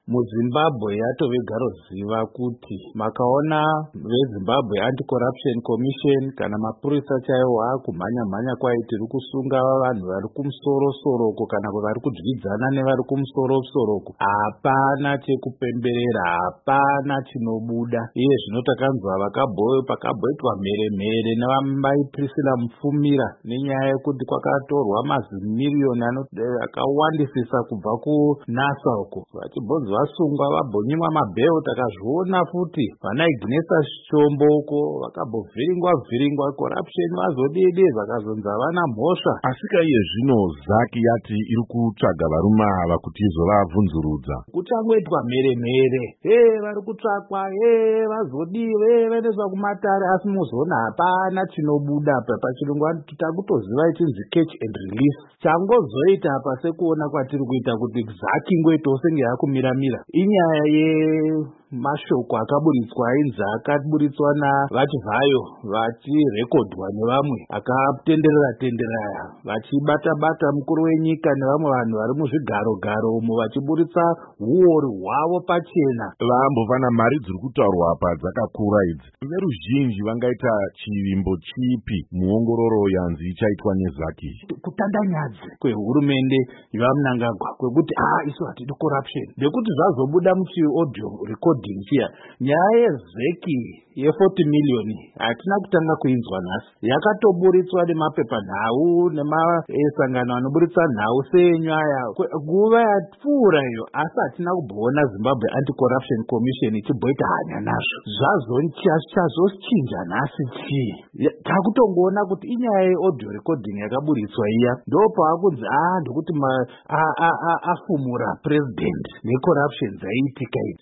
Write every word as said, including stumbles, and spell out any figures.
muZimbabwe yatove garoziva kuti makaona veZimbabwe Anti-Corruption Commission kana mapurisa chaiwo akumhanya-mhanya kwai tiri kusunga vanhu vari kumusoro-soroko kana vari kudyidzana nevari kumusoro-soroko, hapana chekupemberera, hapana chinobuda. Iye zvino takanzwa pakabhoitwa mhere-mhere navamai Priscilla Mufumira nenyaya yekuti kwakatorwa mazimiliyoni akawandisisa kubva kunasa uko, vachibvonzi vasungwa vabhonyimwa mabheo. Takazviona futi vana Ignatius Chombo uko vakabhovhiringwa vhiringwa corruption vazodede vakazonzi havana mhosva. Asika iye zvino Zaki yati iri kutsvaga varume ava kuti izovabvunzurudza. Kuchangoitwa mhere-mhere, he vari kutsvakwa, he vazodiwe, vaendeswa kumatare, asi muzoona hapana chinobuda apa. Pachirungu takutoziva ichinzi catch and release. Changozoita apa sekuona kwatiri kuita kuti Zaki ngoitawo senge yakumiramira inyaya yemashoko akaburitswa ainzi akaburitswa navachivhayo vachirekodhwa nevamwe akatenderera tenderera vachibata-bata mukuru wenyika nevamwe vanhu vari muzvigaro-garo umo vachiburitsa huori hwavo pachena. Vambovana mari dziri kutaurwa apa dzakakura idzi. Veruzhinji vangaita chivimbo chipi muongororo yanzi ichaitwa neZaki? Kutandanyadza kwehurumende yevaMnangagwa kwekuti ah isu hatidi corruption, ndekuti zvazobuda muchiaudio recording chiya nyaya yeZeki ye40 miliyoni hatina kutanga kuinzwa nhasi, yakatoburitswa nemapepanhau nemasangano anoburitsa nhau senyaya nguva yapfuura iyo, asi hatina kuboona Zimbabwe Anti-Corruption Commission ichibhoita hanya nazvo. Zvazochinja nhasi chii? Takutongoona kuti inyaya yeaudio recording yakaburitswa iya ndopakunzi ah ndekuti afumura president necorruption dzaiitika idzi.